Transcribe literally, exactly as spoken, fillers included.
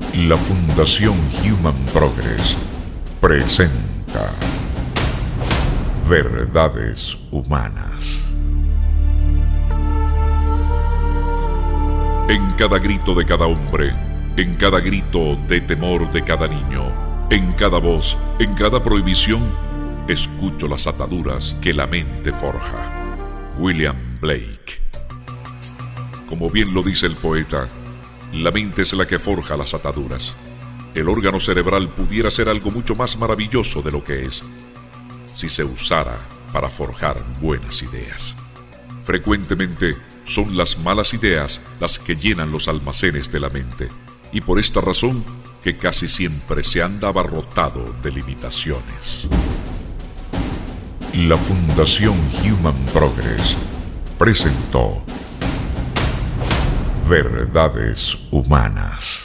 La Fundación Human Progress presenta Verdades Humanas. En cada grito de cada hombre, en cada grito de temor de cada niño, en cada voz, en cada prohibición, escucho las ataduras que la mente forja. William Blake. Como bien lo dice el poeta, la mente es la que forja las ataduras. El órgano cerebral pudiera ser algo mucho más maravilloso de lo que es, si se usara para forjar buenas ideas. Frecuentemente son las malas ideas las que llenan los almacenes de la mente, y por esta razón que casi siempre se anda abarrotado de limitaciones. La Fundación Human Progress presentó Verdades Humanas.